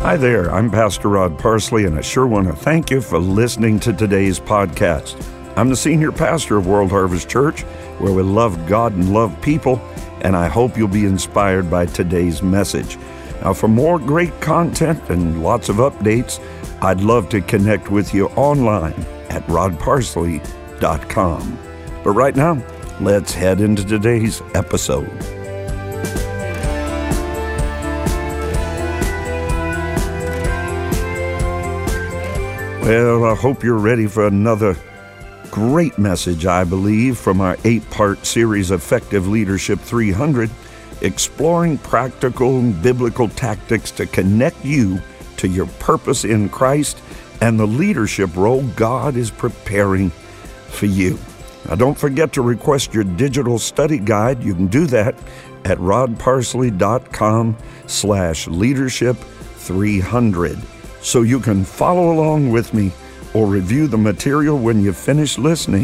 Hi there, I'm Pastor Rod Parsley, and I sure want to thank you for listening to today's podcast. I'm the senior pastor of World Harvest Church, where we love God and love people, and I hope you'll be inspired by today's message. Now, for more great content and lots of updates, I'd love to connect with you online at rodparsley.com. But right now, let's head into today's episode. Well, I hope you're ready for another great message, I believe, from our 8-part series, Effective Leadership 300, exploring practical and biblical tactics to connect you to your purpose in Christ and the leadership role God is preparing for you. Now, don't forget to request your digital study guide. You can do that at rodparsley.com/leadership300. So you can follow along with me or review the material when you finish listening.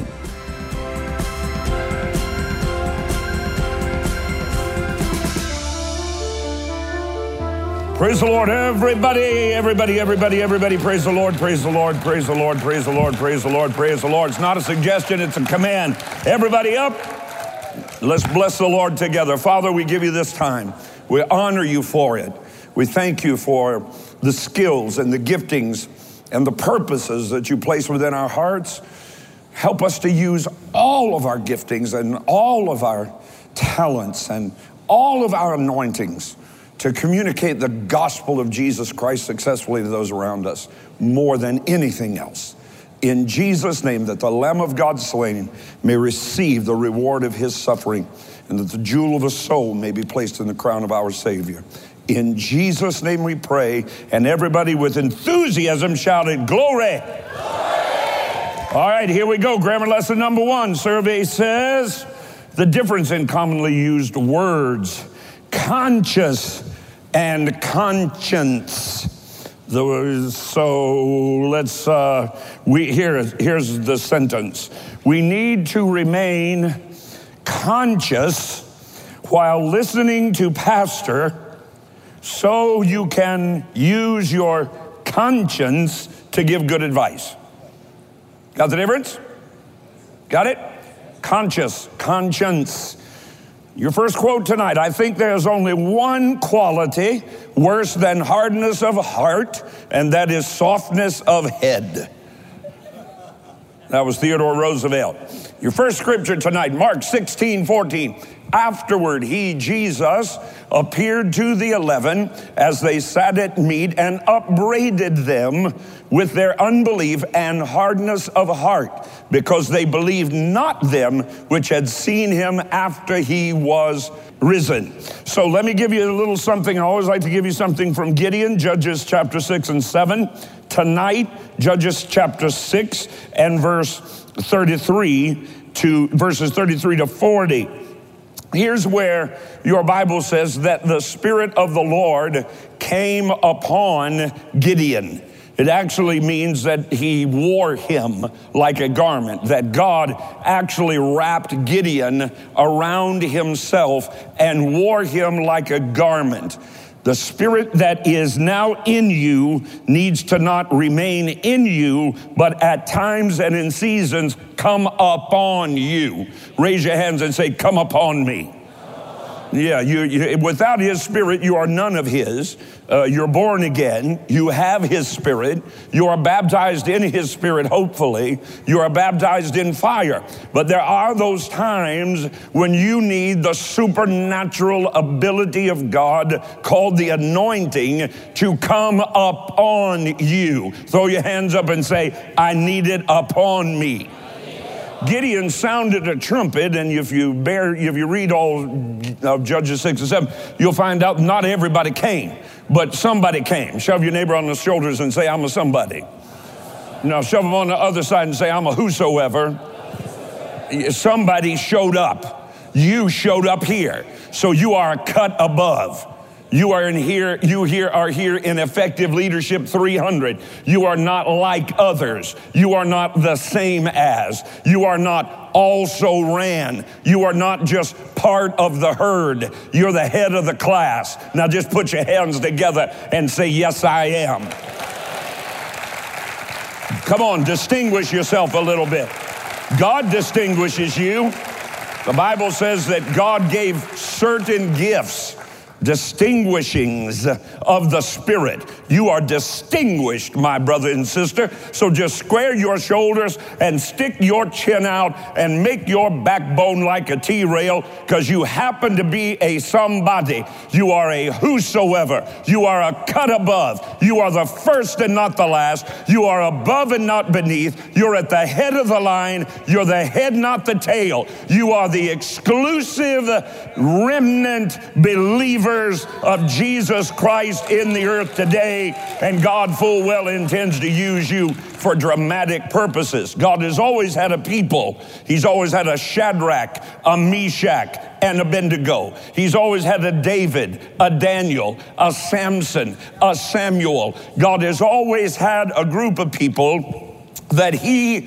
Praise the Lord, everybody, praise the Lord, praise the Lord, praise the Lord, praise the Lord, praise the Lord, praise the Lord. It's not a suggestion, it's a command. Everybody up, let's bless the Lord together. Father, we give you this time. We honor you for it. We thank you for the skills and the giftings and the purposes that you place within our hearts. Help us to use all of our giftings and all of our talents and all of our anointings to communicate the gospel of Jesus Christ successfully to those around us more than anything else. In Jesus' name, that the Lamb of God slain may receive the reward of his suffering, and that the jewel of a soul may be placed in the crown of our Savior. In Jesus' name we pray, and everybody with enthusiasm shouted, glory. All right, here we go. Grammar lesson number 1. Survey says the difference in commonly used words, conscious and conscience. So let's, here's the sentence. We need to remain conscious while listening to pastor, so you can use your conscience to give good advice. Got the difference? Got it? Conscious, conscience. Your first quote tonight: I think there's only one quality worse than hardness of heart, and that is softness of head. That was Theodore Roosevelt. Your first scripture tonight, Mark 16:14. Afterward, he, Jesus, appeared to the 11 as they sat at meat and upbraided them with their unbelief and hardness of heart, because they believed not them which had seen him after he was risen. So let me give you a little something. I always like to give you something from Gideon, Judges chapter 6 and 7. Tonight, Judges chapter 6 and verses 33 to 40. Here's where your Bible says that the Spirit of the Lord came upon Gideon. It actually means that he wore him like a garment, that God actually wrapped Gideon around himself and wore him like a garment. The Spirit that is now in you needs to not remain in you, but at times and in seasons come upon you. Raise your hands and say, come upon me. Yeah, you without his Spirit, you are none of his. You're born again. You have his Spirit. You are baptized in his Spirit, hopefully. You are baptized in fire. But there are those times when you need the supernatural ability of God, called the anointing, to come upon you. Throw your hands up and say, I need it upon me. Gideon sounded a trumpet, and if you read all of Judges 6 and 7, you'll find out not everybody came, but somebody came. Shove your neighbor on the shoulders and say, I'm a somebody. Now shove them on the other side and say, I'm a whosoever. Somebody showed up. You showed up here. So you are cut above. You are here in Effective Leadership 300. You are not like others. You are not the same as. You are not also ran. You are not just part of the herd. You're the head of the class. Now just put your hands together and say, yes, I am. Come on, distinguish yourself a little bit. God distinguishes you. The Bible says that God gave certain gifts, distinguishings of the Spirit. You are distinguished, my brother and sister. So just square your shoulders and stick your chin out and make your backbone like a T-rail, because you happen to be a somebody. You are a whosoever. You are a cut above. You are the first and not the last. You are above and not beneath. You're at the head of the line. You're the head, not the tail. You are the exclusive remnant believer of Jesus Christ in the earth today, and God full well intends to use you for dramatic purposes. God has always had a people. He's always had a Shadrach, a Meshach, and Abednego. He's always had a David, a Daniel, a Samson, a Samuel. God has always had a group of people that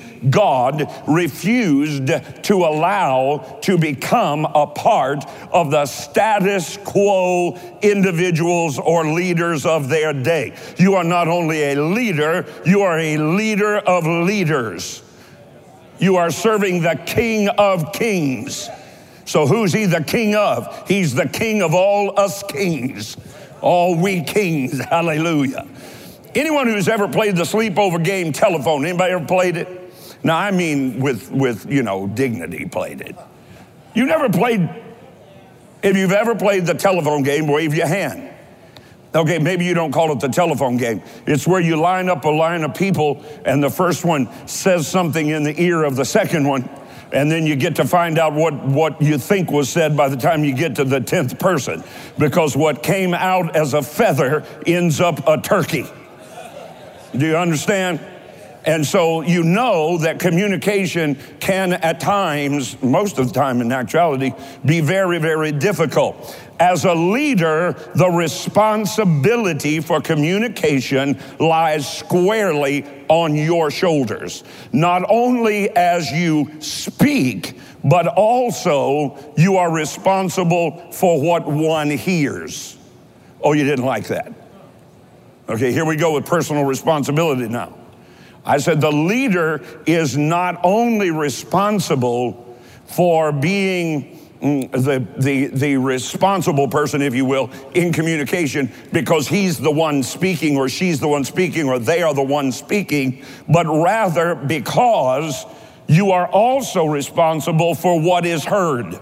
God refused to allow to become a part of the status quo individuals or leaders of their day. You are not only a leader, you are a leader of leaders. You are serving the King of Kings. So who's he the king of? He's the king of all us kings, all we kings, hallelujah. Anyone who's ever played the sleepover game telephone, anybody ever played it? Now, I mean with dignity played it. You never played, if you've ever played the telephone game, wave your hand. Okay, maybe you don't call it the telephone game. It's where you line up a line of people and the first one says something in the ear of the second one, and then you get to find out what you think was said by the time you get to the 10th person, because what came out as a feather ends up a turkey. Do you understand? And so you know that communication can at times, most of the time in actuality, be very, very difficult. As a leader, the responsibility for communication lies squarely on your shoulders. Not only as you speak, but also you are responsible for what one hears. Oh, you didn't like that? Okay, here we go with personal responsibility now. I said the leader is not only responsible for being the responsible person, if you will, in communication, because he's the one speaking or she's the one speaking or they are the one speaking, but rather because you are also responsible for what is heard.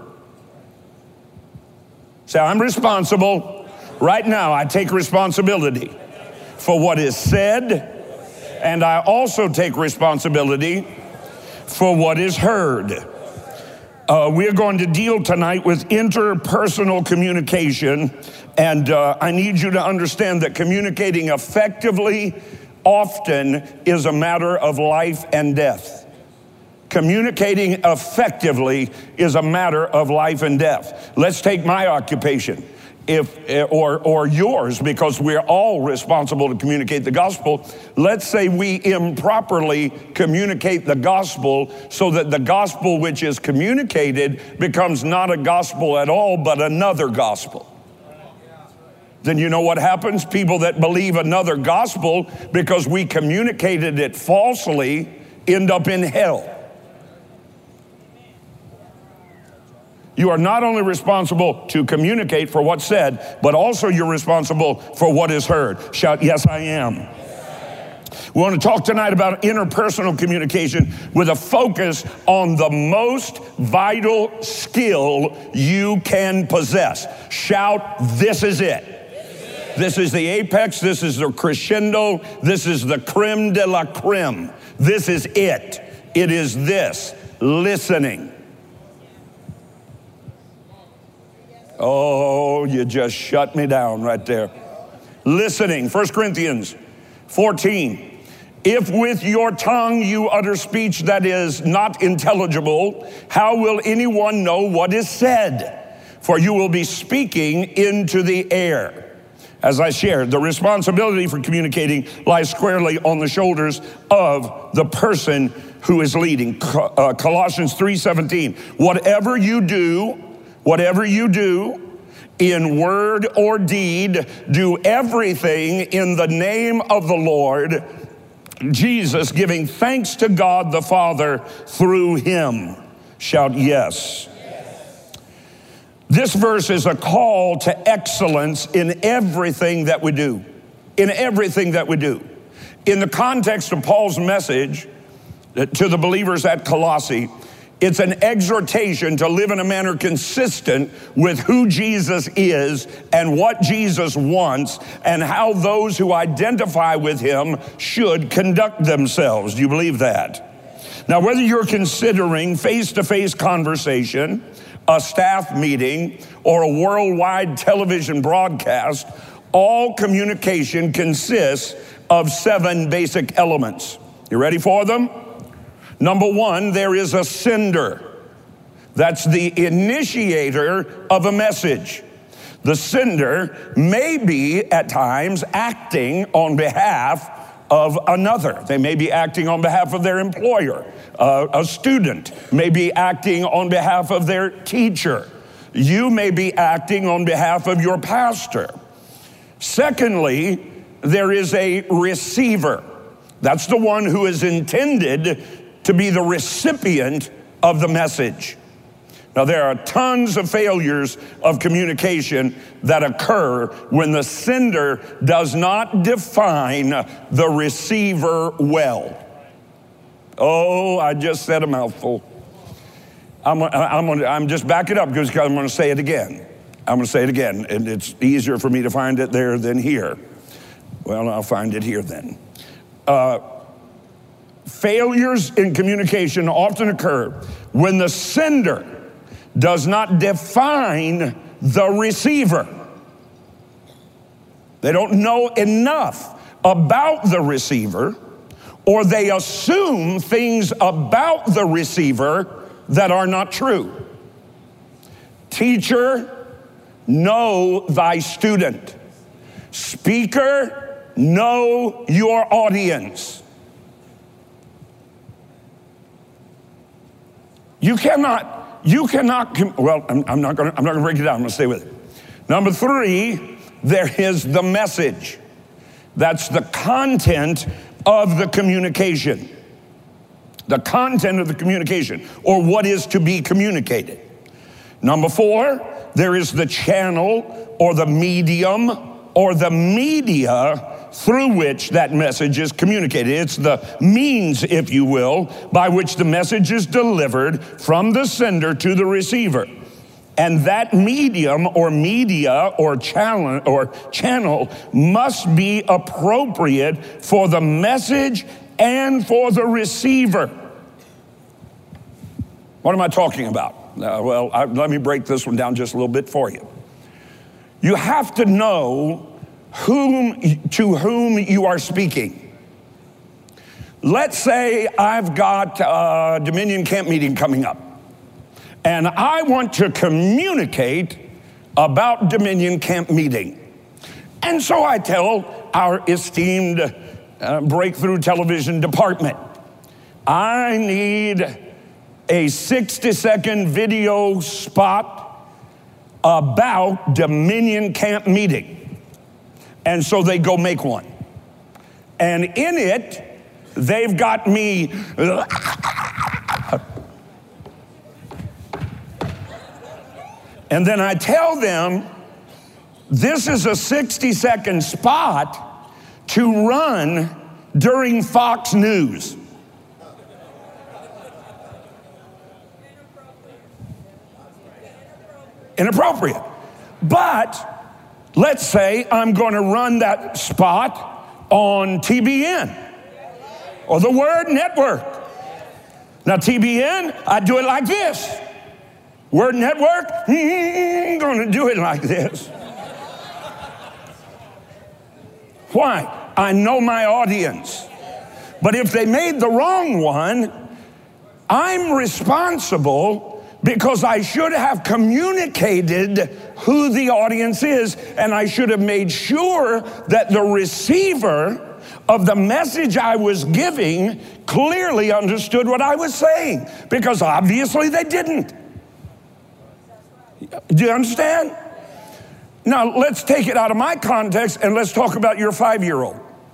Say, I'm responsible. Right now, I take responsibility for what is said, and I also take responsibility for what is heard. We're going to deal tonight with interpersonal communication, and I need you to understand that communicating effectively often is a matter of life and death. Communicating effectively is a matter of life and death. Let's take my occupation. Or yours, because we're all responsible to communicate the gospel. Let's say we improperly communicate the gospel so that the gospel which is communicated becomes not a gospel at all, but another gospel. Then you know what happens? People that believe another gospel because we communicated it falsely end up in hell. You are not only responsible to communicate for what's said, but also you're responsible for what is heard. Shout, yes, I am. We want to talk tonight about interpersonal communication with a focus on the most vital skill you can possess. Shout, this is it. This is the apex. This is the crescendo. This is the creme de la creme. This is it. It is this, listening. Oh, you just shut me down right there. Listening, 1 Corinthians 14. If with your tongue you utter speech that is not intelligible, how will anyone know what is said? For you will be speaking into the air. As I shared, the responsibility for communicating lies squarely on the shoulders of the person who is leading. Colossians 3:17, whatever you do in word or deed, do everything in the name of the Lord Jesus, giving thanks to God the Father through him. Shout yes. This verse is a call to excellence in everything that we do. In everything that we do. In the context of Paul's message to the believers at Colossae, it's an exhortation to live in a manner consistent with who Jesus is and what Jesus wants and how those who identify with him should conduct themselves. Do you believe that? Now, whether you're considering face-to-face conversation, a staff meeting, or a worldwide television broadcast, all communication consists of 7 basic elements. You ready for them? Number 1, there is a sender. That's the initiator of a message. The sender may be at times acting on behalf of another. They may be acting on behalf of their employer. A student may be acting on behalf of their teacher. You may be acting on behalf of your pastor. Secondly, there is a receiver. That's the one who is intended to be the recipient of the message. Now, there are tons of failures of communication that occur when the sender does not define the receiver well. Oh, I just said a mouthful. I'm just back it up because I'm going to say it again. I'm going to say it again, and it's easier for me to find it there than here. Well, I'll find it here then. Failures in communication often occur when the sender does not define the receiver. They don't know enough about the receiver, or they assume things about the receiver that are not true. Teacher, know thy student. Speaker, know your audience. You cannot, well, I'm not going to break it down. I'm going to stay with it. Number 3, there is the message. That's the content of the communication. The content of the communication, or what is to be communicated. Number 4, there is the channel or the medium or the media through which that message is communicated. It's the means, if you will, by which the message is delivered from the sender to the receiver. And that medium or media or channel must be appropriate for the message and for the receiver. What am I talking about? Let me break this one down just a little bit for you. You have to know to whom you are speaking. Let's say I've got a Dominion Camp meeting coming up, and I want to communicate about Dominion Camp meeting. And so I tell our esteemed Breakthrough Television department, I need a 60-second video spot about Dominion Camp meeting. And so they go make one. And in it, they've got me. And then I tell them, this is a 60-second spot to run during Fox News. Inappropriate. But let's say I'm going to run that spot on TBN or the Word Network. Now, TBN, I do it like this. Word Network, I'm going to do it like this. Why? I know my audience. But if they made the wrong one, I'm responsible because I should have communicated who the audience is, and I should have made sure that the receiver of the message I was giving clearly understood what I was saying, because obviously they didn't. Do you understand? Now, let's take it out of my context and let's talk about your 5-year-old.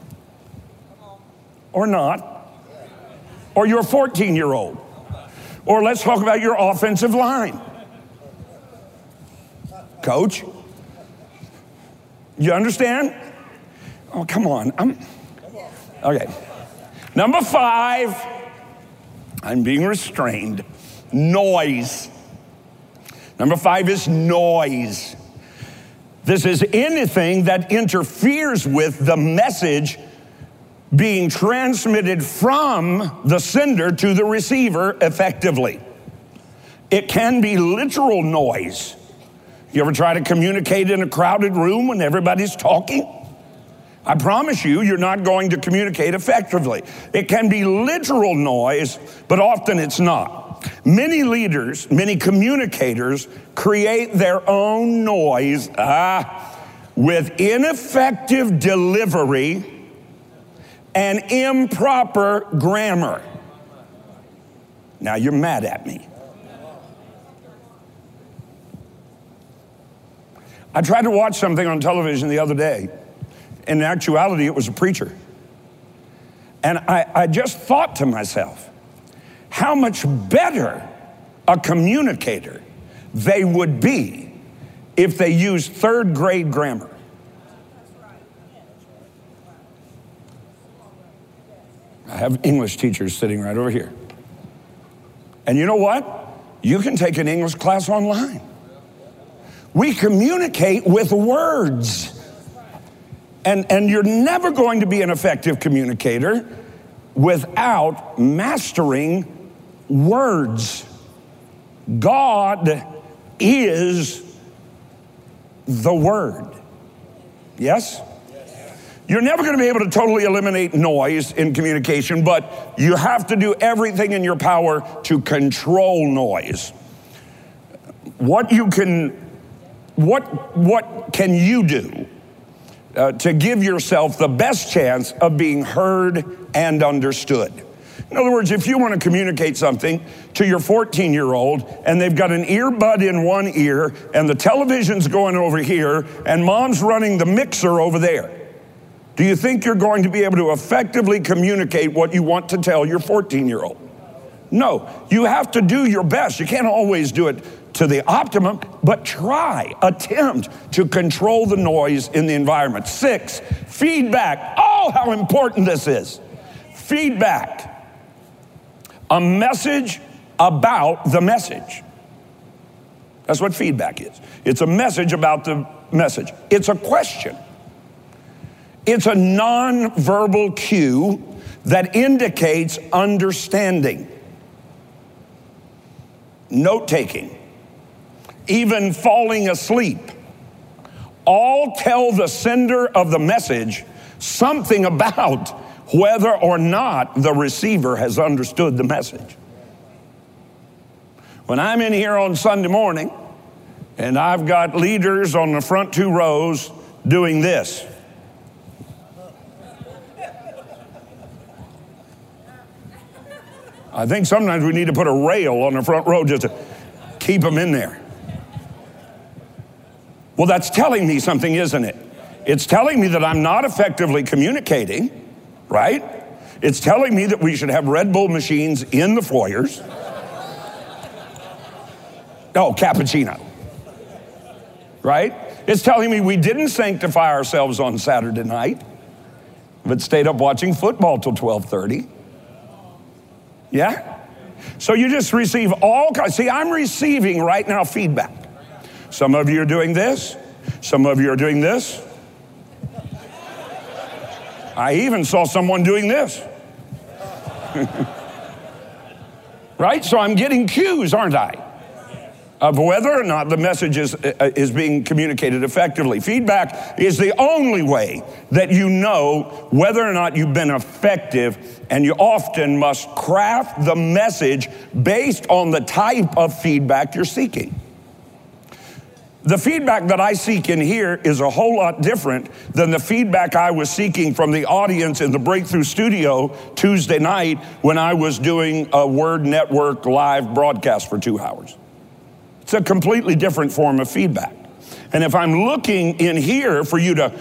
Or not. Or your 14-year-old. Or let's talk about your offensive line. Coach, you understand? Oh, come on. Okay. Number 5, I'm being restrained. Noise. Number 5 is noise. This is anything that interferes with the message being transmitted from the sender to the receiver effectively. It can be literal noise. You ever try to communicate in a crowded room when everybody's talking? I promise you, you're not going to communicate effectively. It can be literal noise, but often it's not. Many leaders, many communicators create their own noise with ineffective delivery and improper grammar. Now you're mad at me. I tried to watch something on television the other day. In actuality, it was a preacher. And I just thought to myself, how much better a communicator they would be if they used 3rd grade grammar. I have English teachers sitting right over here. And you know what? You can take an English class online. We communicate with words. And you're never going to be an effective communicator without mastering words. God is the Word. Yes? You're never going to be able to totally eliminate noise in communication, but you have to do everything in your power to control noise. What can you do to give yourself the best chance of being heard and understood? In other words, if you want to communicate something to your 14-year-old and they've got an earbud in one ear and the television's going over here and mom's running the mixer over there, do you think you're going to be able to effectively communicate what you want to tell your 14-year-old? No, you have to do your best. You can't always do it to the optimum, but attempt to control the noise in the environment. 6, feedback. Oh, how important this is. Feedback. A message about the message. That's what feedback is. It's a message about the message. It's a question. It's a nonverbal cue that indicates understanding, note-taking, even falling asleep. All tell the sender of the message something about whether or not the receiver has understood the message. When I'm in here on Sunday morning and I've got leaders on the front 2 rows doing this, I think sometimes we need to put a rail on the front row just to keep them in there. Well, that's telling me something, isn't it? It's telling me that I'm not effectively communicating, right? It's telling me that we should have Red Bull machines in the foyers. Oh, cappuccino. Right? It's telling me we didn't sanctify ourselves on Saturday night, but stayed up watching football till 12:30. Yeah? So you just receive all kinds. See, I'm receiving right now feedback. Some of you are doing this. Some of you are doing this. I even saw someone doing this. Right? So I'm getting cues, aren't I? of whether or not the message is being communicated effectively. Feedback is the only way that you know whether or not you've been effective, and you often must craft the message based on the type of feedback you're seeking. The feedback that I seek in here is a whole lot different than the feedback I was seeking from the audience in the Breakthrough Studio Tuesday night when I was doing a Word Network live broadcast for 2 hours. It's a completely different form of feedback. And if I'm looking in here for you to,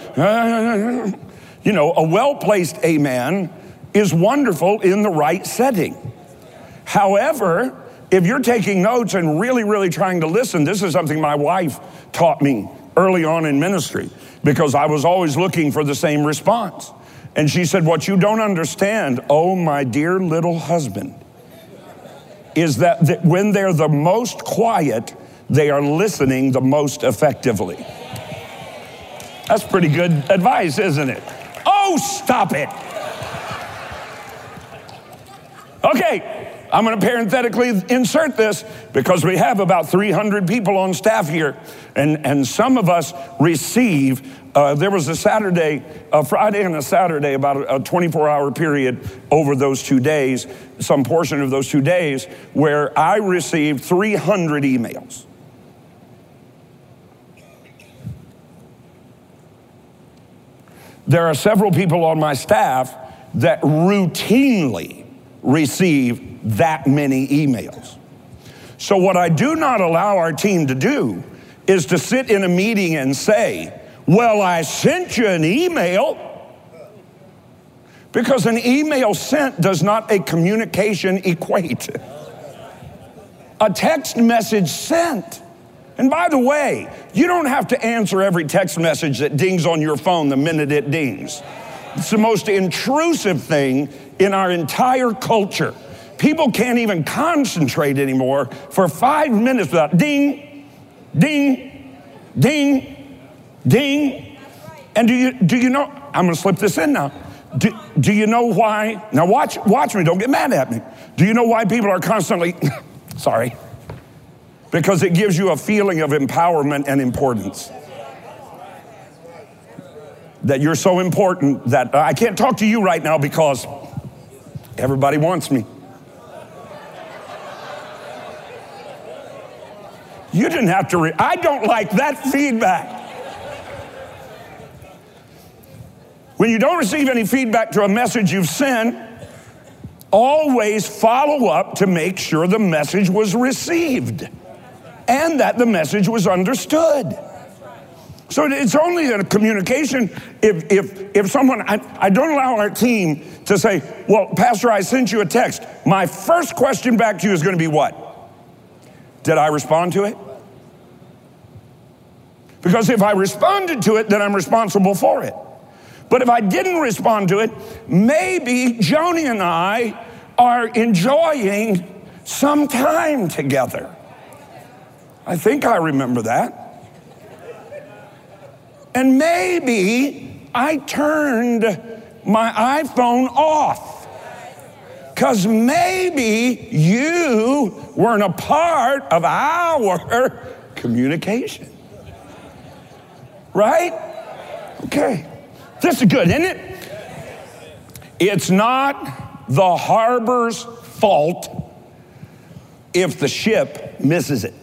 a well-placed amen is wonderful in the right setting. However, if you're taking notes and really, really trying to listen, this is something my wife taught me early on in ministry, because I was always looking for the same response. And she said, what you don't understand, oh my dear little husband, is that when they're the most quiet, they are listening the most effectively. That's pretty good advice, isn't it? Oh, stop it. Okay. I'm going to parenthetically insert this because we have about 300 people on staff here, and some of us receive, there was a Friday and a Saturday, about a 24-hour period over those 2 days, some portion of those 2 days, where I received 300 emails. There are several people on my staff that routinely receive that many emails. So what I do not allow our team to do is to sit in a meeting and say, well, I sent you an email. Because an email sent does not a communication equate. A text message sent. And by the way, you don't have to answer every text message that dings on your phone the minute it dings. It's the most intrusive thing in our entire culture. People can't even concentrate anymore for 5 minutes without ding, ding, ding, ding. And do you know, I'm going to slip this in now. Do you know why? Now watch me, don't get mad at me. Do you know why people are constantly, sorry? Because it gives you a feeling of empowerment and importance. That you're so important that I can't talk to you right now because everybody wants me. You didn't have to, I don't like that feedback. When you don't receive any feedback to a message you've sent, always follow up to make sure the message was received and that the message was understood. So it's only a communication if someone, I don't allow our team to say, well, Pastor, I sent you a text. My first question back to you is going to be what? Did I respond to it? Because if I responded to it, then I'm responsible for it. But if I didn't respond to it, maybe Joni and I are enjoying some time together. I think I remember that. And maybe I turned my iPhone off because maybe you weren't a part of our communication. Right? Okay. This is good, isn't it? It's not the harbor's fault if the ship misses it.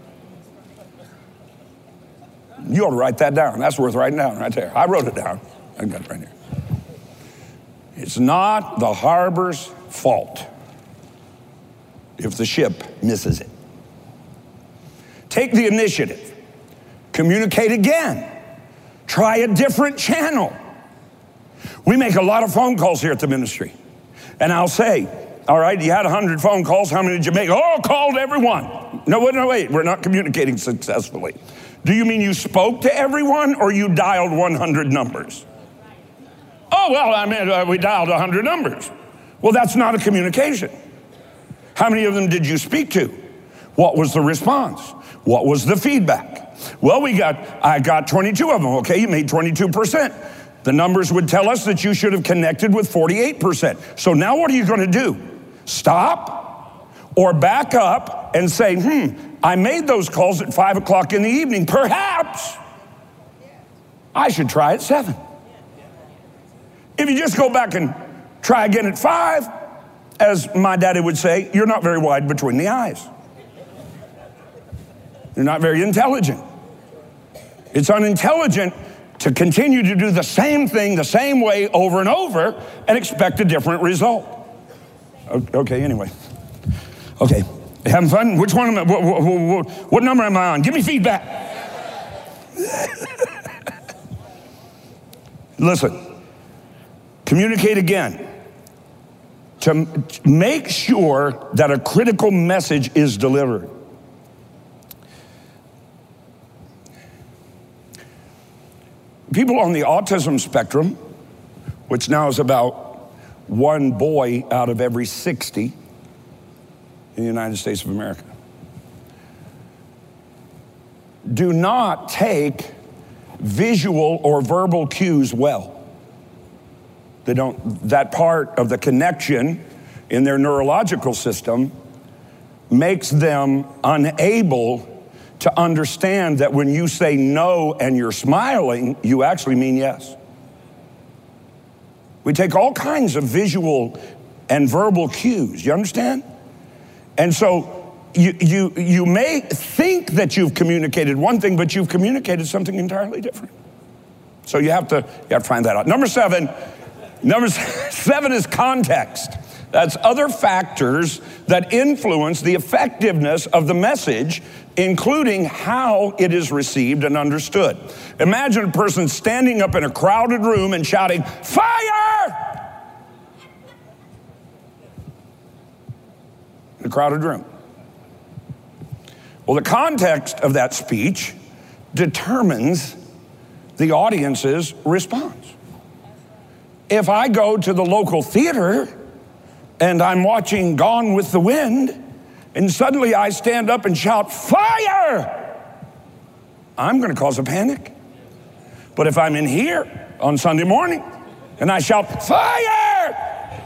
You ought to write that down. That's worth writing down right there. I wrote it down. I got it right here. It's not the harbor's fault if the ship misses it. Take the initiative. Communicate again. Try a different channel. We make a lot of phone calls here at the ministry. And I'll say, all right, you had 100 phone calls. How many did you make? Oh, called everyone. No, wait. We're not communicating successfully. Do you mean you spoke to everyone or you dialed 100 numbers? Oh, well, I mean, we dialed 100 numbers. Well, that's not a communication. How many of them did you speak to? What was the response? What was the feedback? Well, I got 22 of them. Okay, you made 22%. The numbers would tell us that you should have connected with 48%. So now what are you going to do? Stop? or back up and say, I made those calls at 5 o'clock in the evening. Perhaps I should try at 7. If you just go back and try again at 5, as my daddy would say, you're not very wide between the eyes. You're not very intelligent. It's unintelligent to continue to do the same thing the same way over and over and expect a different result. Okay, anyway. Okay, having fun? Which one am I, what number am I on? Give me feedback. Listen, communicate again. To make sure that a critical message is delivered. People on the autism spectrum, which now is about 1 boy out of every 60 in the United States of America, do not take visual or verbal cues well. They don't, that part of the connection in their neurological system makes them unable to understand that when you say no and you're smiling, you actually mean yes. We take all kinds of visual and verbal cues, you understand? And so you may think that you've communicated one thing, but you've communicated something entirely different. So you have to find that out. Number seven is context. That's other factors that influence the effectiveness of the message, including how it is received and understood. Imagine a person standing up in a crowded room and shouting, "Fire!" In a crowded room. Well, the context of that speech determines the audience's response. If I go to the local theater and I'm watching Gone with the Wind, and suddenly I stand up and shout, "Fire!" I'm going to cause a panic. But if I'm in here on Sunday morning and I shout, "Fire!"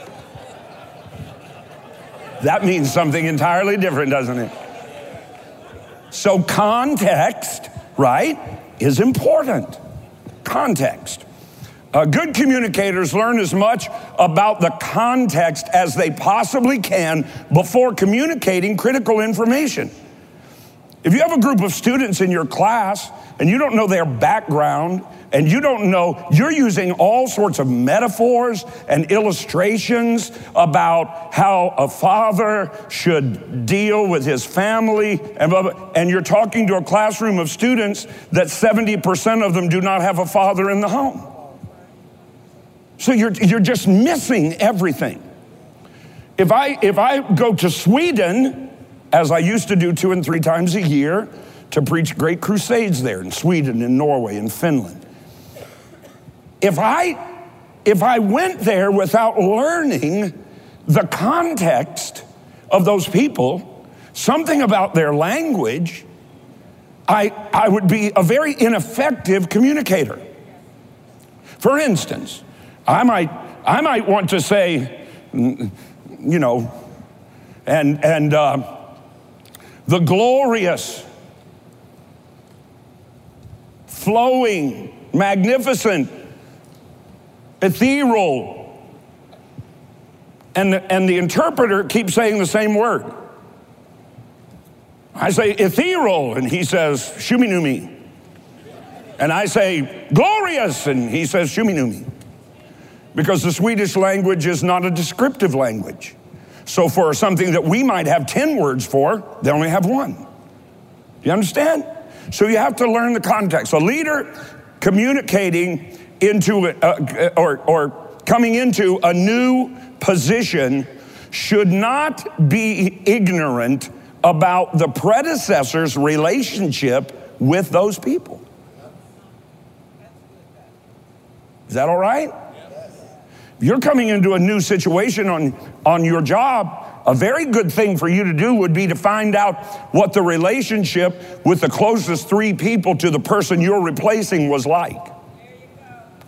that means something entirely different, doesn't it? So context, right, is important. Context. Good communicators learn as much about the context as they possibly can before communicating critical information. If you have a group of students in your class and you don't know their background and you don't know, you're using all sorts of metaphors and illustrations about how a father should deal with his family, and you're talking to a classroom of students that 70% of them do not have a father in the home. So you're just missing everything. If I go to Sweden, as I used to do 2 and 3 times a year, to preach great crusades there in Sweden, in Norway, in Finland. If I went there without learning the context of those people, something about their language, I would be a very ineffective communicator. For instance, I might want to say, you know, and the glorious, flowing, magnificent, ethereal, and the interpreter keeps saying the same word. I say ethereal, and he says shuminumi. And I say glorious, and he says shuminumi. Because the Swedish language is not a descriptive language. So for something that we might have 10 words for, they only have 1. Do you understand? So you have to learn the context. A leader communicating into or coming into a new position should not be ignorant about the predecessor's relationship with those people. Is that all right? If you're coming into a new situation on your job, a very good thing for you to do would be to find out what the relationship with the closest 3 people to the person you're replacing was like.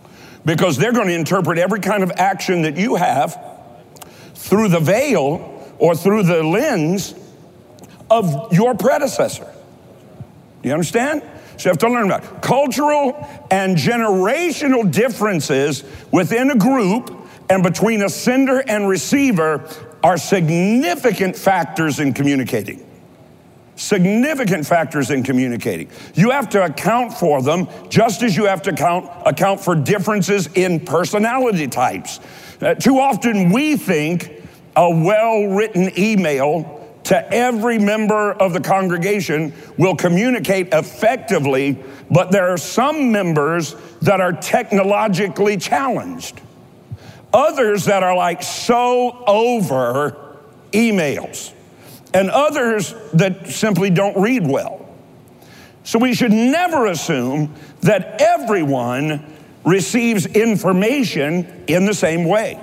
Because they're going to interpret every kind of action that you have through the veil or through the lens of your predecessor. You understand? So you have to learn about it. Cultural and generational differences within a group and between a sender and receiver are significant factors in communicating. Significant factors in communicating. You have to account for them just as you have to account for differences in personality types. Too often we think a well-written email to every member of the congregation will communicate effectively, but there are some members that are technologically challenged. Others that are like so over emails, and others that simply don't read well. So we should never assume that everyone receives information in the same way.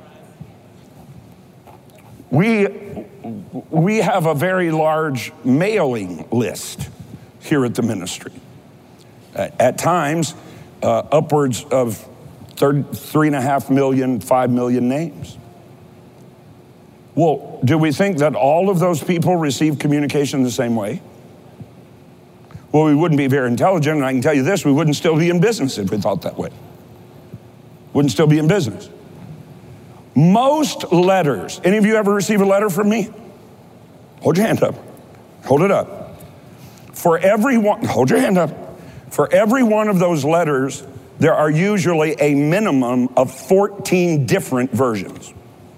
We have a very large mailing list here at the ministry. At times, upwards of 3.5 million, 5 million names. Well, do we think that all of those people receive communication the same way? Well, we wouldn't be very intelligent, and I can tell you this, we wouldn't still be in business if we thought that way. Wouldn't still be in business. Most letters, any of you ever receive a letter from me? Hold your hand up. Hold it up. For every one, hold your hand up. For every one of those letters, there are usually a minimum of 14 different versions.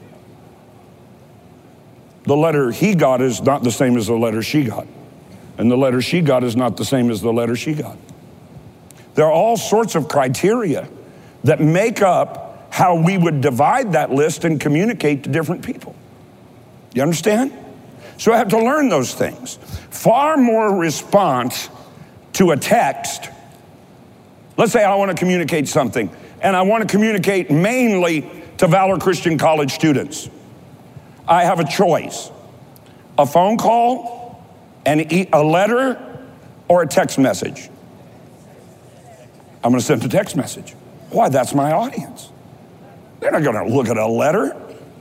The letter he got is not the same as the letter she got. And the letter she got is not the same as the letter she got. There are all sorts of criteria that make up how we would divide that list and communicate to different people. You understand? So I have to learn those things. Far more response to a text. Let's say I want to communicate something, and I want to communicate mainly to Valor Christian College students. I have a choice: a phone call, a letter, or a text message. I'm going to send a text message. Why? That's my audience. They're not going to look at a letter.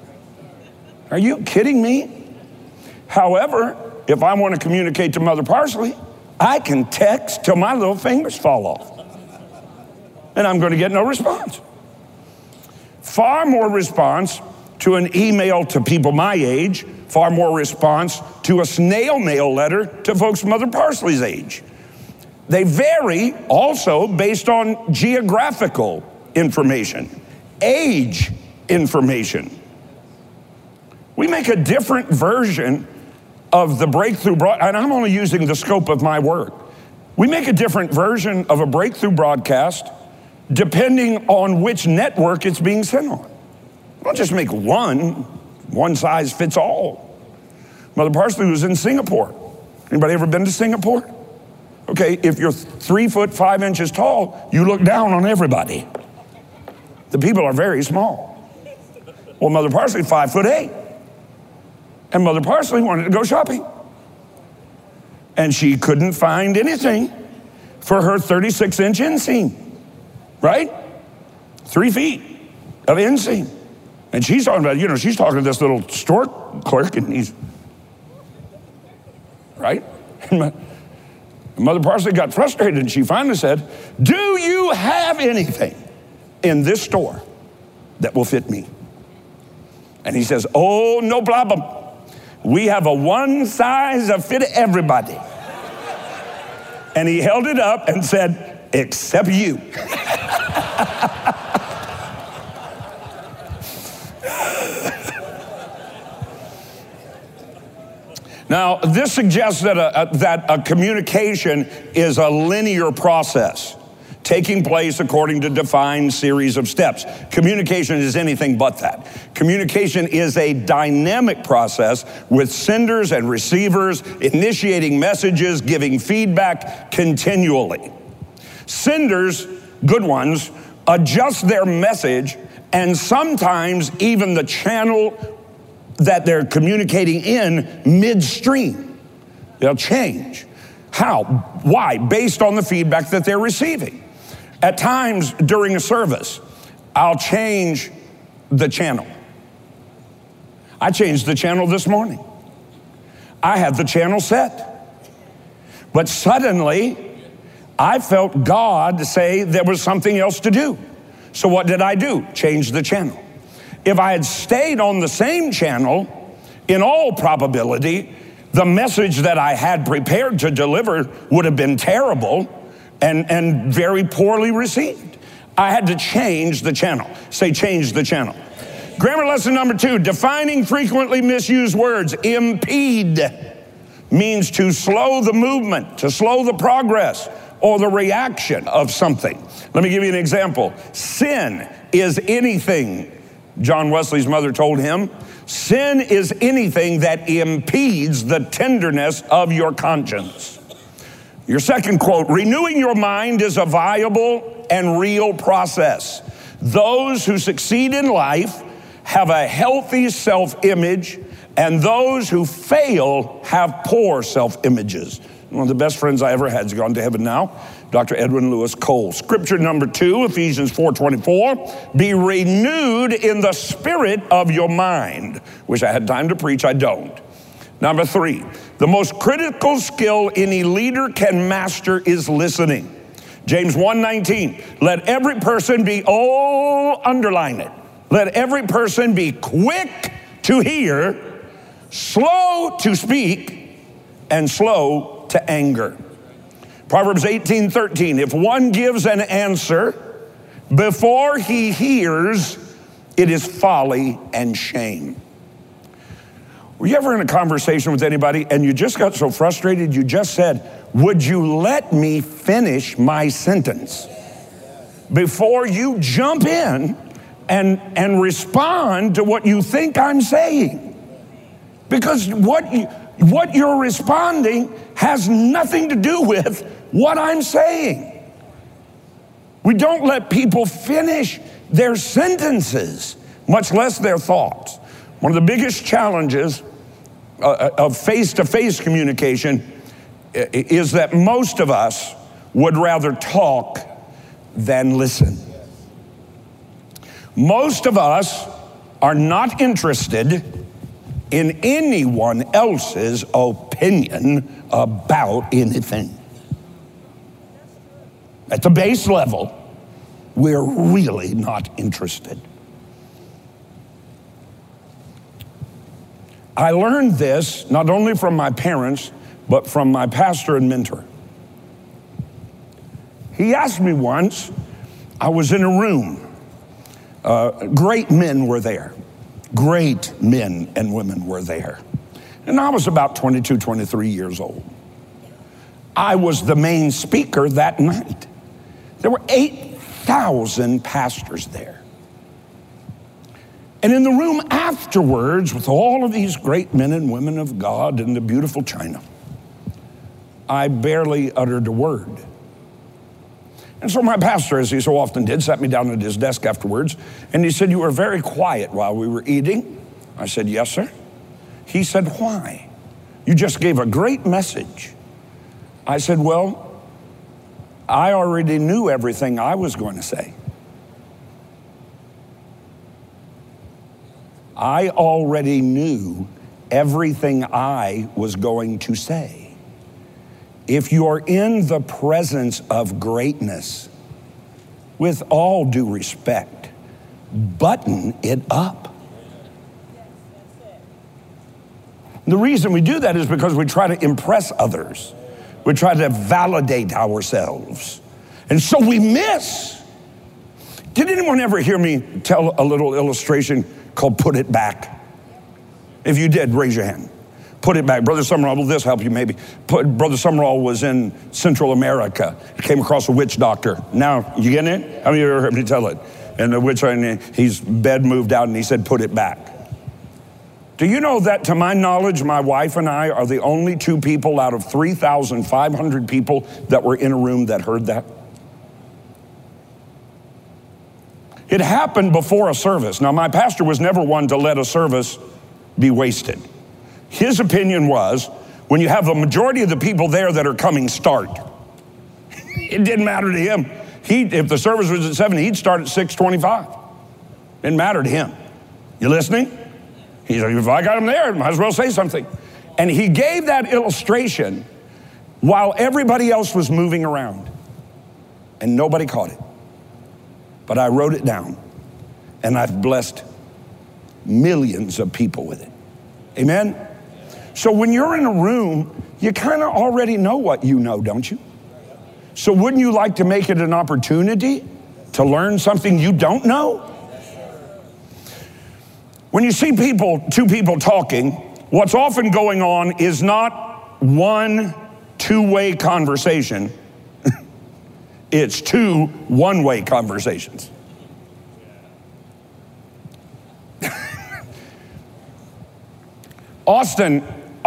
Are you kidding me? However, if I want to communicate to Mother Parsley, I can text till my little fingers fall off. And I'm going to get no response. Far more response to an email to people my age, far more response to a snail mail letter to folks Mother Parsley's age. They vary also based on geographical information, age information. We make a different version of the breakthrough broadcast, and I'm only using the scope of my work. We make a different version of a breakthrough broadcast depending on which network it's being sent on. Don't just make one size fits all. Mother Parsley was in Singapore. Anybody ever been to Singapore? Okay, if you're 3'5" tall, you look down on everybody. The people are very small. Well, Mother Parsley, 5'8". And Mother Parsley wanted to go shopping. And she couldn't find anything for her 36-inch inseam, right? 3 feet of inseam. And she's talking about, she's talking to this little store clerk, and he's, right? And Mother Parsley got frustrated, and she finally said, "Do you have anything in this store that will fit me?" And he says, "Oh, no problem. We have a one size that fit everybody." And he held it up and said, "Except you." Now, this suggests that a communication is a linear process taking place according to defined series of steps. Communication is anything but that. Communication is a dynamic process with senders and receivers initiating messages, giving feedback continually. Senders, good ones, adjust their message and sometimes even the channel that they're communicating in midstream. They'll change. How? Why? Based on the feedback that they're receiving. At times during a service, I'll change the channel. I changed the channel this morning. I had the channel set. But suddenly, I felt God say there was something else to do. So what did I do? Change the channel. If I had stayed on the same channel, in all probability, the message that I had prepared to deliver would have been terrible and very poorly received. I had to change the channel. Say, change the channel. Grammar lesson number 2, defining frequently misused words. Impede means to slow the movement, to slow the progress or the reaction of something. Let me give you an example. Sin is anything, John Wesley's mother told him, sin is anything that impedes the tenderness of your conscience. Your second quote, renewing your mind is a viable and real process. Those who succeed in life have a healthy self-image, and those who fail have poor self-images. One of the best friends I ever had has gone to heaven now, Dr. Edwin Lewis Cole. Scripture number 2, Ephesians 4:24, be renewed in the spirit of your mind. Wish I had time to preach, I don't. Number 3, the most critical skill any leader can master is listening. James 1:19, let every person be, underline it. Let every person be quick to hear, slow to speak, and slow to anger. Proverbs 18:13, if one gives an answer before he hears, it is folly and shame. Were you ever in a conversation with anybody and you just got so frustrated you just said, would you let me finish my sentence? Before you jump in and respond to what you think I'm saying. Because what you're responding has nothing to do with what I'm saying. We don't let people finish their sentences, much less their thoughts. One of the biggest challenges of face-to-face communication is that most of us would rather talk than listen. Most of us are not interested in anyone else's opinion about anything. At the base level, we're really not interested. I learned this not only from my parents, but from my pastor and mentor. He asked me once, I was in a room, great men were there. Great men and women were there. And I was about 22, 23 years old. I was the main speaker that night. There were 8,000 pastors there. And in the room afterwards, with all of these great men and women of God and the beautiful china, I barely uttered a word. And so my pastor, as he so often did, sat me down at his desk afterwards, and he said, you were very quiet while we were eating. I said, yes, sir. He said, why? You just gave a great message. I said, well, I already knew everything I was going to say. I already knew everything I was going to say. If you're in the presence of greatness, with all due respect, button it up. The reason we do that is because we try to impress others. We try to validate ourselves. And so we miss. Did anyone ever hear me tell a little illustration called Put It Back? If you did, raise your hand. Put it back. Brother Summerall, will this help you maybe? Brother Summerall was in Central America. He came across a witch doctor. Now, you getting it? How many of you ever heard me tell it? And the witch, his bed moved out and he said, put it back. Do you know that, to my knowledge, my wife and I are the only 2 people out of 3,500 people that were in a room that heard that? It happened before a service. Now, my pastor was never one to let a service be wasted. His opinion was, when you have the majority of the people there that are coming, start. It didn't matter to him. If the service was at 7, he'd start at 6:25. Didn't matter to him. You listening? He's like, if I got him there, might as well say something. And he gave that illustration while everybody else was moving around. And nobody caught it. But I wrote it down. And I've blessed millions of people with it. Amen? So when you're in a room, you kind of already know what you know, don't you? So wouldn't you like to make it an opportunity to learn something you don't know? When you see two people talking, what's often going on is not one two-way conversation. It's two one-way conversations. Austin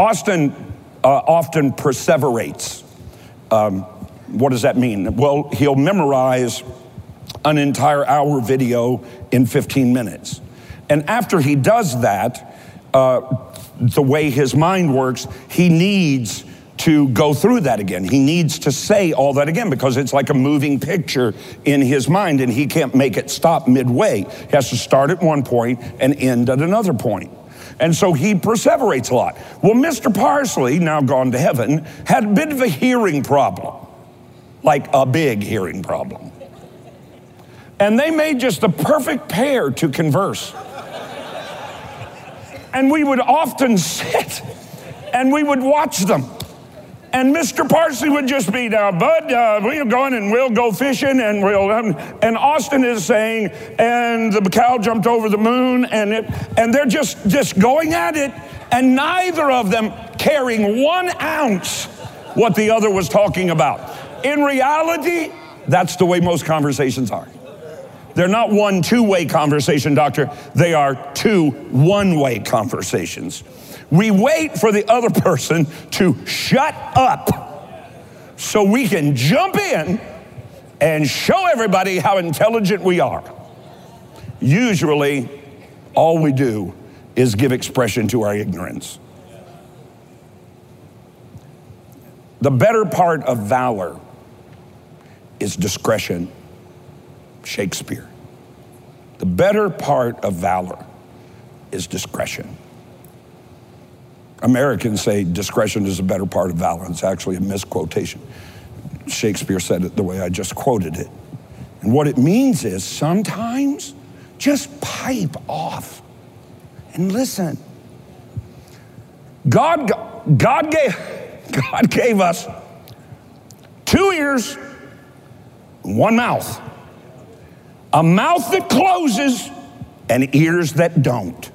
often perseverates. What does that mean? Well, he'll memorize an entire hour video in 15 minutes. And after he does that, the way his mind works, he needs to go through that again. He needs to say all that again because it's like a moving picture in his mind and he can't make it stop midway. He has to start at one point and end at another point. And so he perseverates a lot. Well, Mr. Parsley, now gone to heaven, had a bit of a hearing problem, like a big hearing problem. And they made just the perfect pair to converse. And we would often sit and we would watch them. And Mr. Parsley would just be, now, Bud, we're going and we'll go fishing and we'll, and Austin is saying, and the cow jumped over the moon and they're just going at it and neither of them caring 1 ounce what the other was talking about. In reality, that's the way most conversations are. They're not one two-way conversation, doctor. They are two one-way conversations. We wait for the other person to shut up so we can jump in and show everybody how intelligent we are. Usually, all we do is give expression to our ignorance. The better part of valor is discretion. Shakespeare. The better part of valor is discretion. Americans say discretion is a better part of valor. It's actually a misquotation. Shakespeare said it the way I just quoted it. And what it means is sometimes just pipe off and listen. God gave us 2 ears, 1 mouth. A mouth that closes and ears that don't.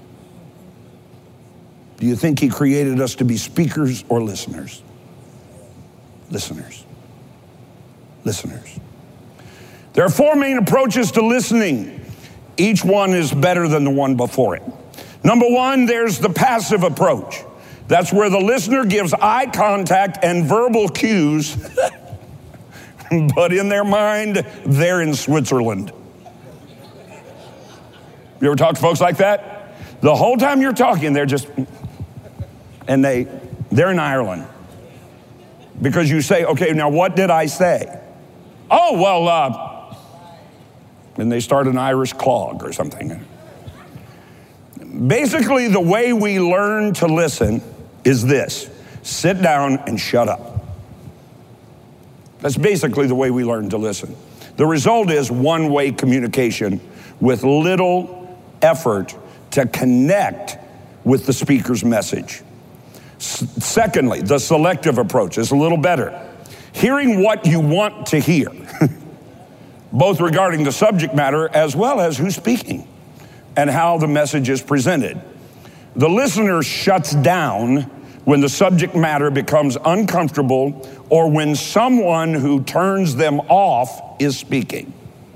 Do you think he created us to be speakers or listeners? Listeners. Listeners. There are 4 main approaches to listening. Each one is better than the one before it. Number 1, there's the passive approach. That's where the listener gives eye contact and verbal cues, but in their mind, they're in Switzerland. You ever talk to folks like that? The whole time you're talking, they're just, and they're in Ireland. Because you say, okay, now what did I say? Oh, well, and they start an Irish clog or something. Basically, the way we learn to listen is this: sit down and shut up. That's basically the way we learn to listen. The result is one-way communication with little effort to connect with the speaker's message. Secondly, the selective approach is a little better. Hearing what you want to hear, both regarding the subject matter as well as who's speaking and how the message is presented. The listener shuts down when the subject matter becomes uncomfortable or when someone who turns them off is speaking.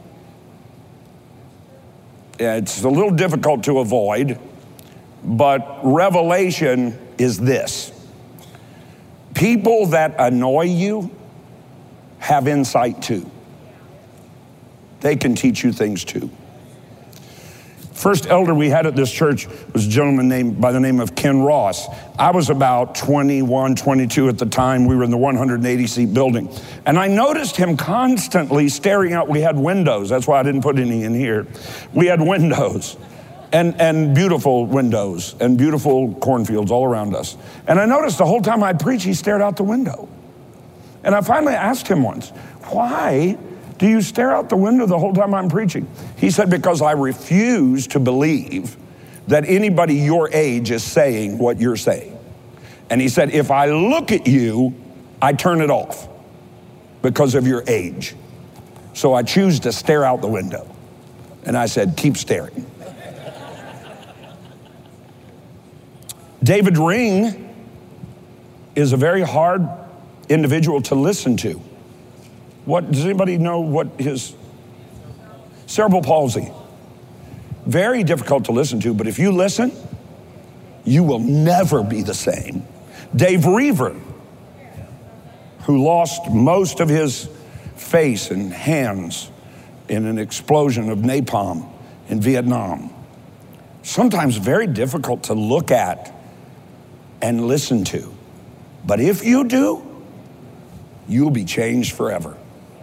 It's a little difficult to avoid, but revelation is this: people that annoy you have insight too. They can teach you things too. First elder we had at this church was a gentleman by the name of Ken Ross. I was about 21, 22 at the time. We were in the 180-seat building. And I noticed him constantly staring out. We had windows. That's why I didn't put any in here. We had windows. and beautiful windows and beautiful cornfields all around us. And I noticed the whole time I'd preach, he stared out the window. And I finally asked him once, why do you stare out the window the whole time I'm preaching? He said, because I refuse to believe that anybody your age is saying what you're saying. And he said, if I look at you, I turn it off because of your age. So I choose to stare out the window. And I said, keep staring. David Ring is a very hard individual to listen to. Does anybody know what his cerebral palsy? Very difficult to listen to, but if you listen, you will never be the same. Dave Reaver, who lost most of his face and hands in an explosion of napalm in Vietnam. Sometimes very difficult to look at and listen to. But if you do, you'll be changed forever.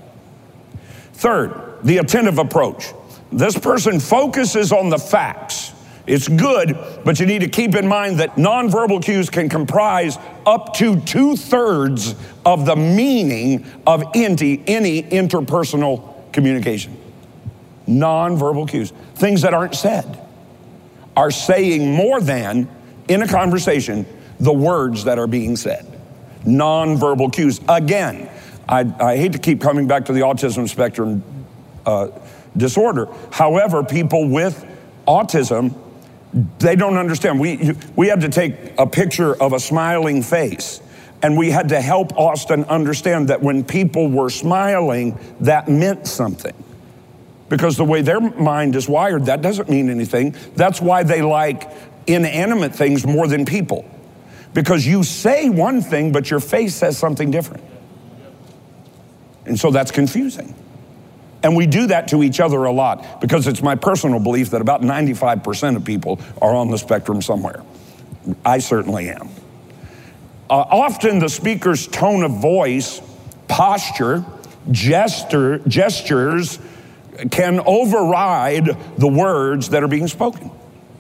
Third, the attentive approach. This person focuses on the facts. It's good, but you need to keep in mind that nonverbal cues can comprise up to 2/3 of the meaning of any interpersonal communication. Nonverbal cues, things that aren't said, are saying more than, in a conversation, the words that are being said. Nonverbal cues. Again, I hate to keep coming back to the autism spectrum disorder. However, people with autism, they don't understand. We had to take a picture of a smiling face, and we had to help Austin understand that when people were smiling, that meant something. Because the way their mind is wired, that doesn't mean anything. That's why they like inanimate things more than people. Because you say one thing, but your face says something different. And so that's confusing. And we do that to each other a lot, because it's my personal belief that about 95% of people are on the spectrum somewhere. I certainly am. Often the speaker's tone of voice, posture, gestures can override the words that are being spoken.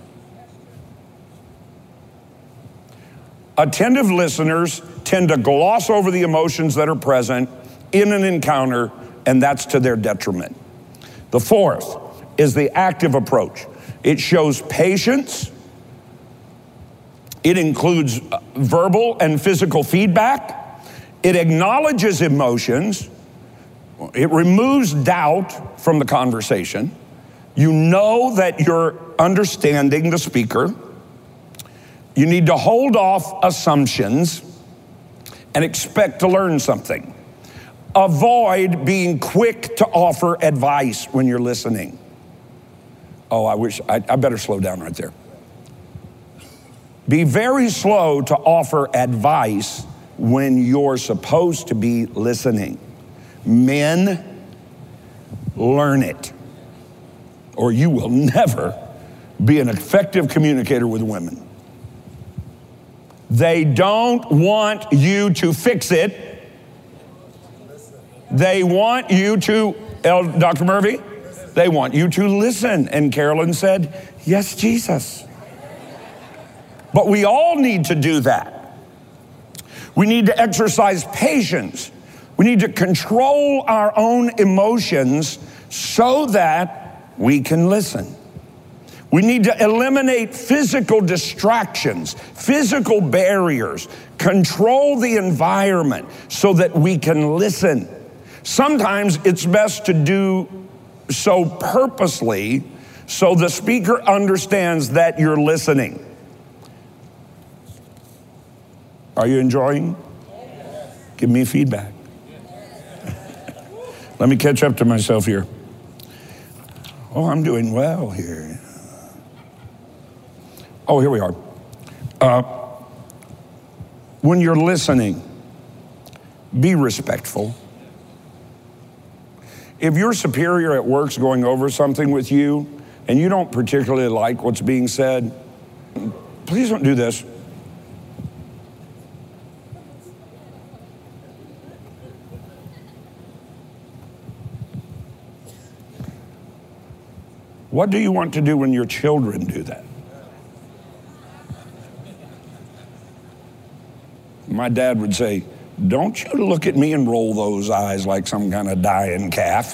Attentive listeners tend to gloss over the emotions that are present in an encounter, and that's to their detriment. The fourth is the active approach. It shows patience. It includes verbal and physical feedback. It acknowledges emotions. It removes doubt from the conversation. You know that you're understanding the speaker. You need to hold off assumptions and expect to learn something. Avoid being quick to offer advice when you're listening. Oh, I better slow down right there. Be very slow to offer advice when you're supposed to be listening. Men, learn it, or you will never be an effective communicator with women. They don't want you to fix it. They want you to, Dr. Murphy, they want you to listen. And Carolyn said, yes, Jesus. But we all need to do that. We need to exercise patience. We need to control our own emotions so that we can listen. We need to eliminate physical distractions, physical barriers, control the environment so that we can listen. Sometimes it's best to do so purposely so the speaker understands that you're listening. Are you enjoying? Give me feedback. Let me catch up to myself here. Oh, I'm doing well here. Oh, here we are. When you're listening, be respectful. If your superior at work's going over something with you and you don't particularly like what's being said, please don't do this. What do you want to do when your children do that? My dad would say, don't you look at me and roll those eyes like some kind of dying calf.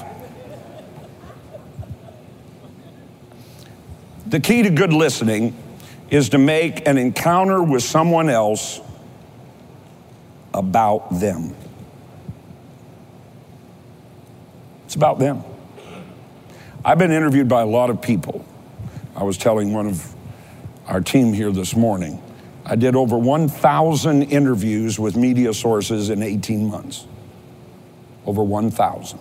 The key to good listening is to make an encounter with someone else about them. It's about them. I've been interviewed by a lot of people. I was telling one of our team here this morning, I did over 1,000 interviews with media sources in 18 months. Over 1,000.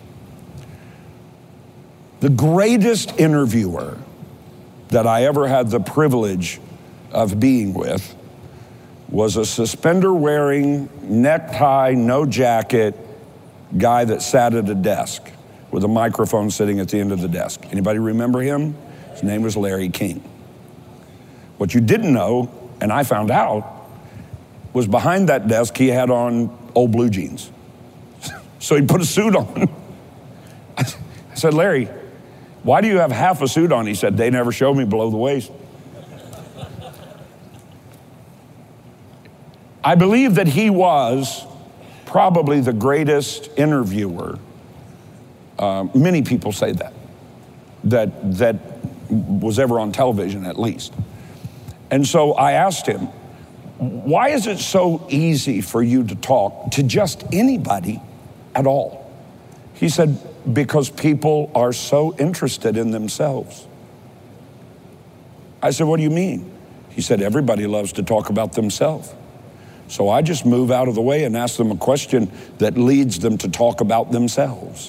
The greatest interviewer that I ever had the privilege of being with was a suspender-wearing, necktie, no jacket guy that sat at a desk with a microphone sitting at the end of the desk. Anybody remember him? His name was Larry King. What you didn't know, and I found out, was behind that desk he had on old blue jeans. So he put a suit on. I said, Larry, why do you have half a suit on? He said, they never showed me below the waist. I believe that he was probably the greatest interviewer. Many people say that was ever on television at least. And so I asked him, why is it so easy for you to talk to just anybody at all? He said, because people are so interested in themselves. I said, what do you mean? He said, everybody loves to talk about themselves. So I just move out of the way and ask them a question that leads them to talk about themselves.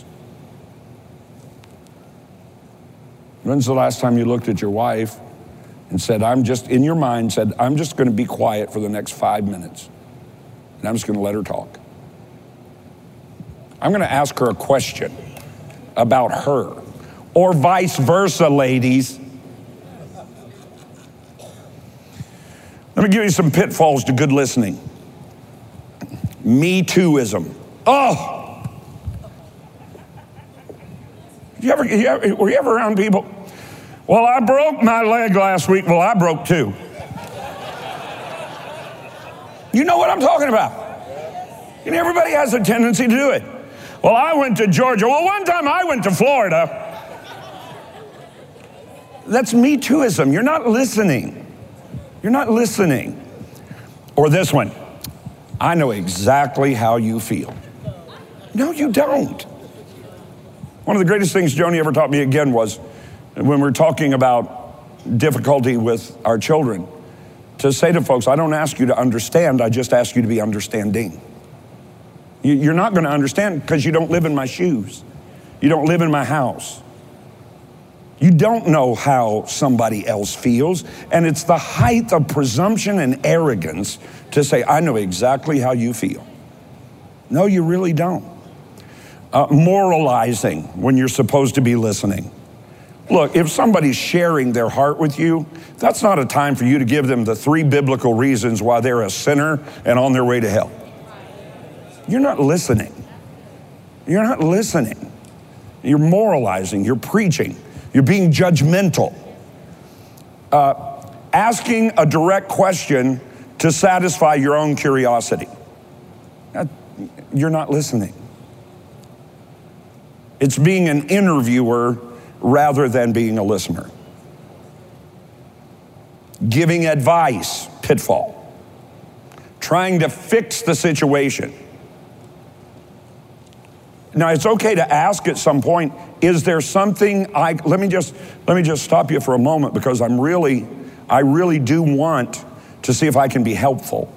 When's the last time you looked at your wife and said, I'm just going to be quiet for the next 5 minutes, and I'm just going to let her talk. I'm going to ask her a question about her, or vice versa, ladies. Let me give you some pitfalls to good listening. Me too-ism. Oh! Were you ever around people? Well, I broke my leg last week. Well, I broke too. You know what I'm talking about. And everybody has a tendency to do it. Well, I went to Georgia. Well, one time I went to Florida. That's me too-ism. You're not listening. You're not listening. Or this one. I know exactly how you feel. No, you don't. One of the greatest things Joni ever taught me again was when we're talking about difficulty with our children, to say to folks, I don't ask you to understand, I just ask you to be understanding. You're not going to understand because you don't live in my shoes. You don't live in my house. You don't know how somebody else feels, and it's the height of presumption and arrogance to say, I know exactly how you feel. No, you really don't. Moralizing when you're supposed to be listening. Look, if somebody's sharing their heart with you, that's not a time for you to give them the 3 biblical reasons why they're a sinner and on their way to hell. You're not listening. You're not listening. You're moralizing, you're preaching, you're being judgmental. Asking a direct question to satisfy your own curiosity. You're not listening. It's being an interviewer rather than being a listener. Giving advice, pitfall. Trying to fix the situation. Now, it's okay to ask at some point, is there something let me just stop you for a moment because I really do want to see if I can be helpful.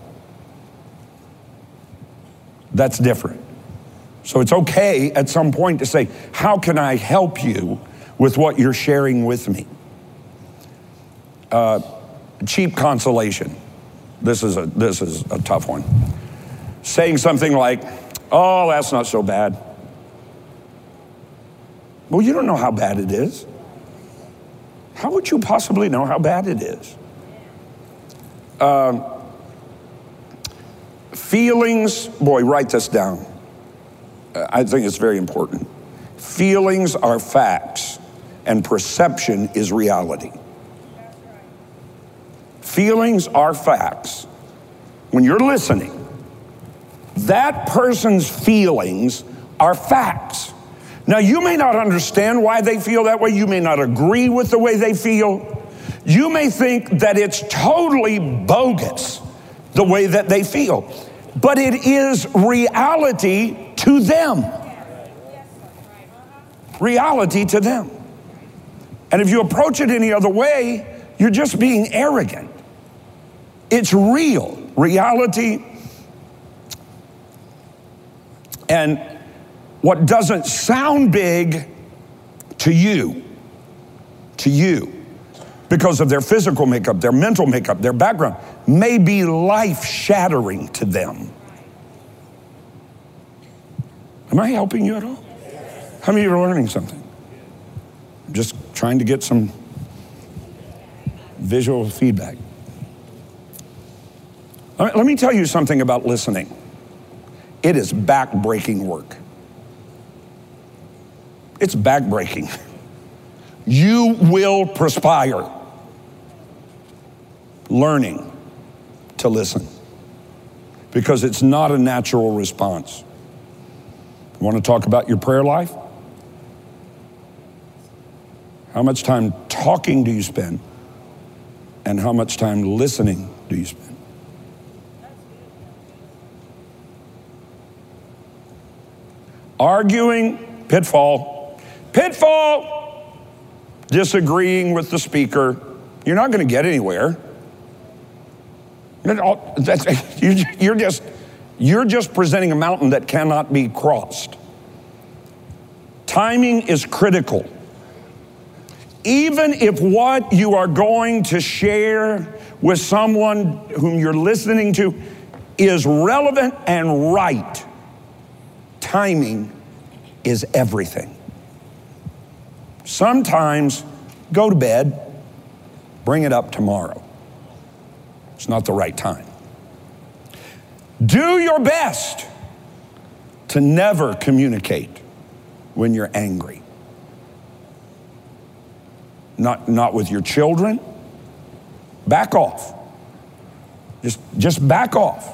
That's different. So it's okay at some point to say, how can I help you with what you're sharing with me? Cheap consolation. This is a tough one. Saying something like, oh, that's not so bad. Well, you don't know how bad it is. How would you possibly know how bad it is? Feelings, boy, write this down. I think it's very important. Feelings are facts, and perception is reality. Feelings are facts. When you're listening, that person's feelings are facts. Now, you may not understand why they feel that way. You may not agree with the way they feel. You may think that it's totally bogus the way that they feel. But it is reality to them. Reality to them. And if you approach it any other way, you're just being arrogant. It's real. Reality. And what doesn't sound big to you, because of their physical makeup, their mental makeup, their background, may be life-shattering to them. Am I helping you at all? How many of you are learning something? I'm just trying to get some visual feedback. Let me tell you something about listening. It is back-breaking work. It's back-breaking. You will perspire learning to listen because it's not a natural response. You want to talk about your prayer life? How much time talking do you spend? And how much time listening do you spend? Arguing, pitfall. Pitfall! Disagreeing with the speaker. You're not going to get anywhere. You're just presenting a mountain that cannot be crossed. Timing is critical. Even if what you are going to share with someone whom you're listening to is relevant and right, timing is everything. Sometimes go to bed, bring it up tomorrow. It's not the right time. Do your best to never communicate when you're angry. Not with your children. Back off. Just back off.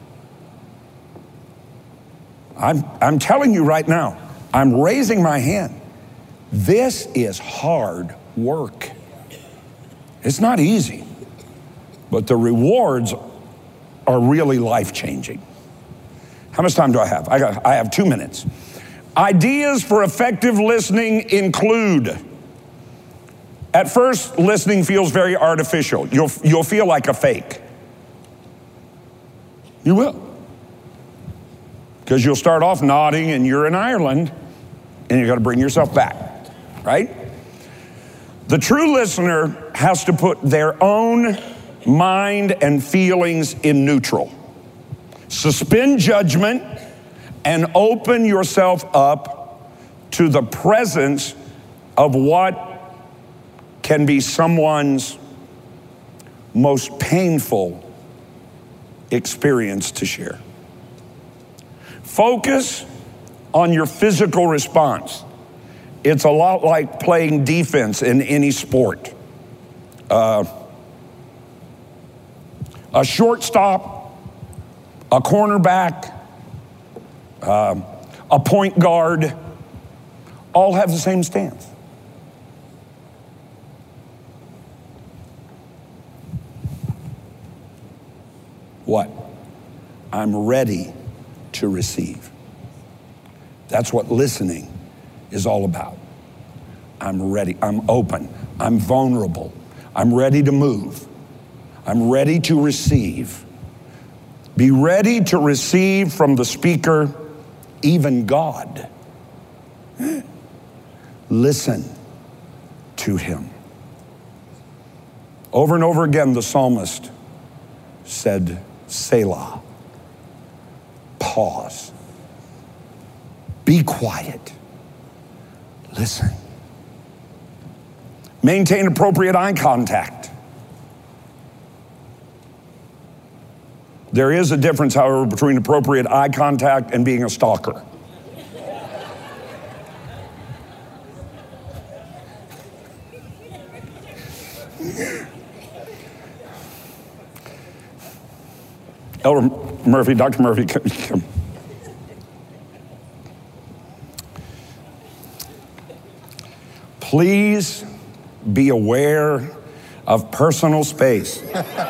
I'm telling you right now, I'm raising my hand. This is hard work. It's not easy, but the rewards are really life-changing. How much time do I have? I have 2 minutes. Ideas for effective listening include, at first, listening feels very artificial. You'll feel like a fake. You will. Because you'll start off nodding and you're in Ireland and you got to bring yourself back, right? The true listener has to put their own mind and feelings in neutral. Suspend judgment and open yourself up to the presence of what can be someone's most painful experience to share. Focus on your physical response. It's a lot like playing defense in any sport. A shortstop, a cornerback, a point guard, all have the same stance. What? I'm ready to receive. That's what listening is all about. I'm ready. I'm open. I'm vulnerable. I'm ready to move. I'm ready to receive. Be ready to receive from the speaker, even God. Listen to him. Over and over again, the psalmist said, Selah. Pause. Be quiet. Listen. Maintain appropriate eye contact. There is a difference, however, between appropriate eye contact and being a stalker. Elder Murphy, Dr. Murphy, come. Please be aware of personal space.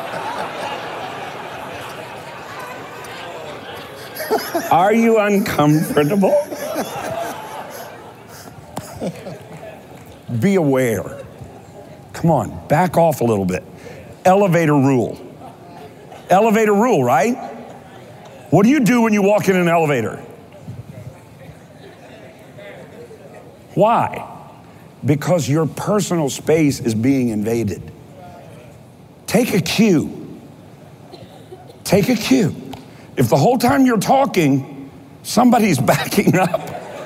Are you uncomfortable? Be aware. Come on, back off a little bit. Elevator rule. Elevator rule, right? What do you do when you walk in an elevator? Why? Because your personal space is being invaded. Take a cue. Take a cue. If the whole time you're talking, somebody's backing up,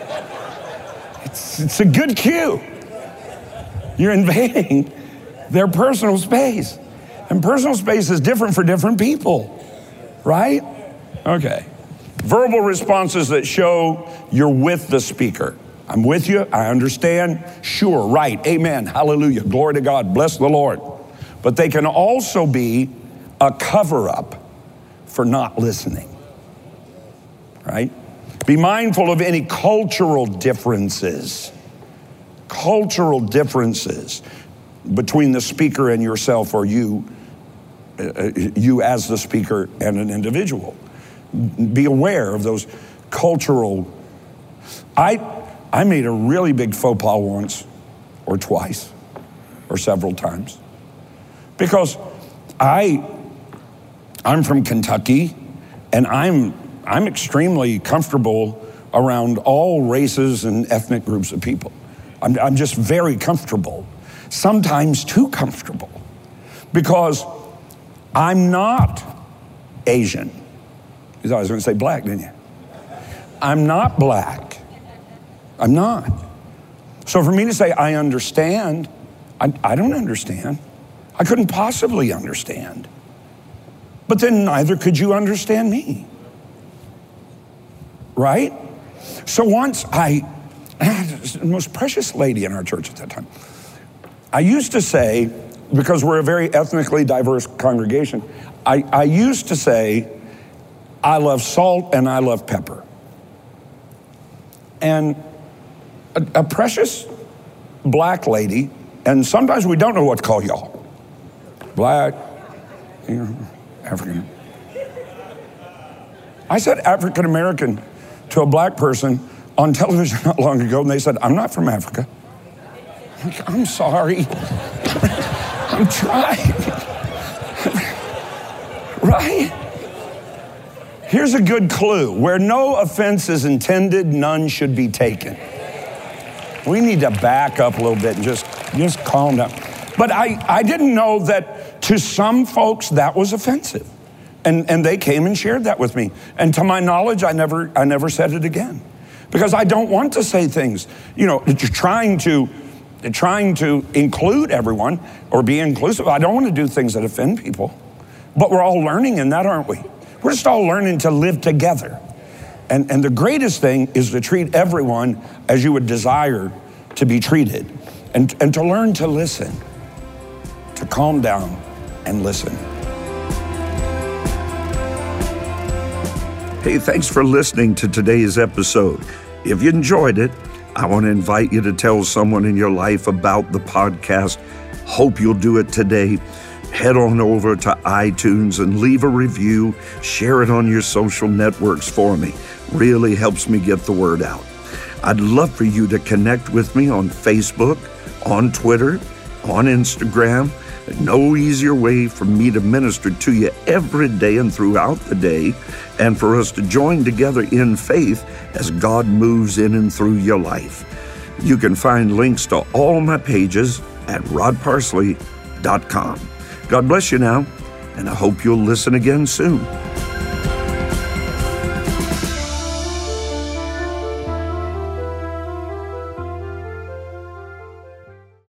it's a good cue. You're invading their personal space. And personal space is different for different people, right? Okay. Verbal responses that show you're with the speaker. I'm with you, I understand, sure, right, amen, hallelujah, glory to God, bless the Lord. But they can also be a cover-up for not listening, right? Be mindful of any cultural differences between the speaker and yourself, or you as the speaker and an individual. Be aware of those cultural. I made a really big faux pas once, or twice, or several times, because I'm from Kentucky, and I'm extremely comfortable around all races and ethnic groups of people. I'm just very comfortable, sometimes too comfortable, because I'm not Asian. You thought I was going to say black, didn't you? I'm not black. I'm not. So for me to say I understand, I don't understand. I couldn't possibly understand. But then neither could you understand me. Right? So once I had the most precious lady in our church at that time. I used to say, because we're a very ethnically diverse congregation, I used to say, I love salt and I love pepper. And a precious black lady, and sometimes we don't know what to call y'all. Black, African. I said African American to a black person on television not long ago, and they said, I'm not from Africa. I'm sorry. I'm trying. Right? Here's a good clue. Where no offense is intended, none should be taken. We need to back up a little bit and just calm down. But I didn't know that to some folks that was offensive. And they came and shared that with me. And to my knowledge, I never said it again. Because I don't want to say things, trying to include everyone or be inclusive. I don't want to do things that offend people. But we're all learning in that, aren't we? We're just all learning to live together. And the greatest thing is to treat everyone as you would desire to be treated. And to learn to listen, to calm down and listen. Hey, thanks for listening to today's episode. If you enjoyed it, I want to invite you to tell someone in your life about the podcast. Hope you'll do it today. Head on over to iTunes and leave a review. Share it on your social networks for me. Really helps me get the word out. I'd love for you to connect with me on Facebook, on Twitter, on Instagram. No easier way for me to minister to you every day and throughout the day, and for us to join together in faith as God moves in and through your life. You can find links to all my pages at rodparsley.com. God bless you now, and I hope you'll listen again soon.